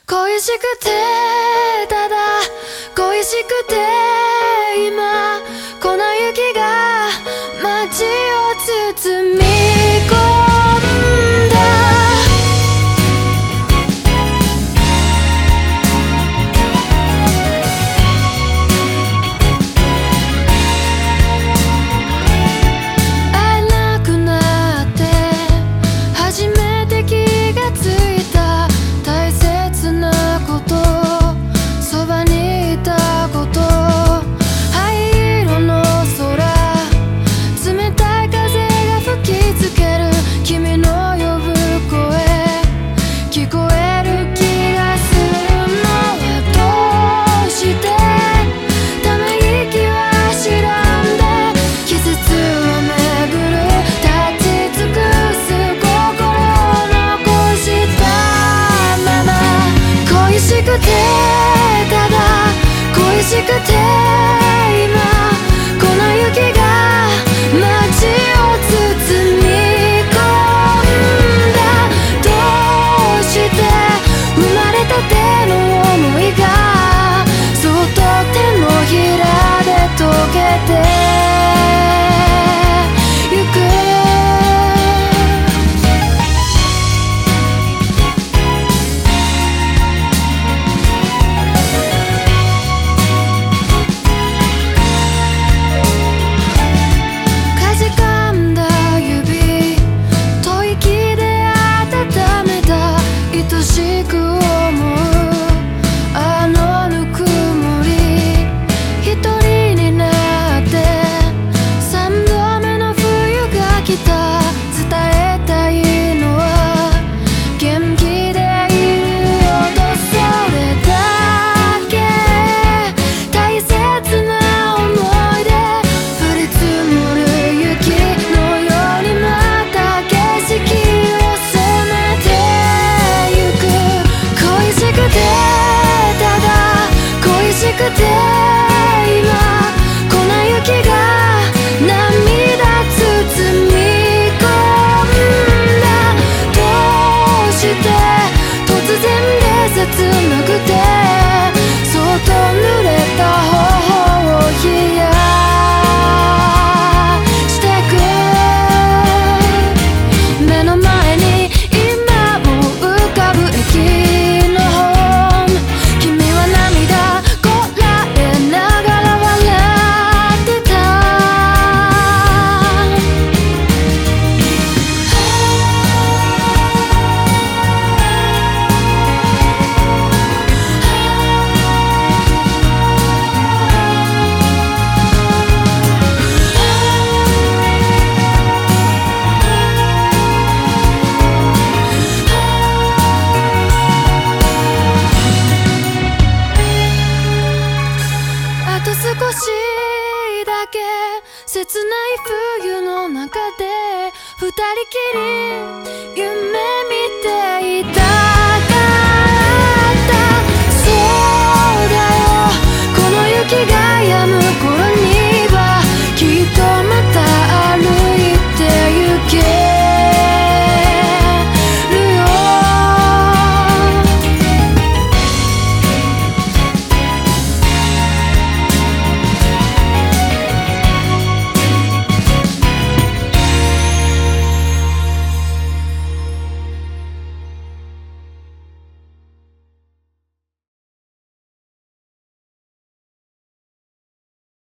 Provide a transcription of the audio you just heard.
恋しくてただ恋しくて今粉雪が街を包み込んだ会えなくなって初めて気がついた大切なことそばにいたこと灰色の空冷たい風が吹きつける君の呼ぶ声聞こえる気がするのはどうしてため息は知らんで季節を巡る立ち尽くす心を残したまま恋しくてただ恋しくて今粉雪が街を包み込んだどうして生まれたての想いがそっと手のひらで溶けてゆくかじかんだ指吐息で温めた愛しく思うあのぬくもり一人になって三度目の冬が来た伝えたいのは元気でいるよとそれだけ大切な想いで降り積もる雪のようにまた景色を染めてゆく恋しくてただ恋しくて今粉雪が涙包み込んだどうして突然で切なくてそっと濡れた頬を冷やしてく目の前に今も浮かぶ駅のホーム君は涙こらえながら笑ってたあと少しだけ切ない冬の中で二人きり